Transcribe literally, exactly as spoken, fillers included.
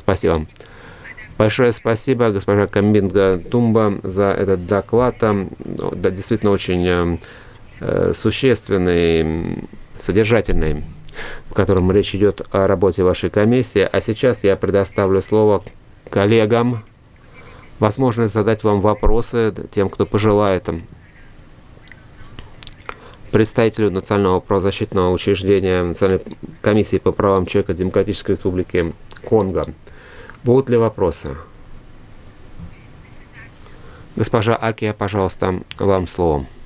Спасибо. Большое спасибо, госпожа Камбинга Тумба, за этот доклад. Да, действительно очень э, существенный, содержательный, в котором речь идет о работе вашей комиссии. А сейчас я предоставлю слово коллегам, возможность задать вам вопросы, тем, кто пожелает. Представителю Национального правозащитного учреждения Национальной комиссии по правам человека Демократической Республики Конго. Будут ли вопросы? Госпожа Акия, пожалуйста, вам слово.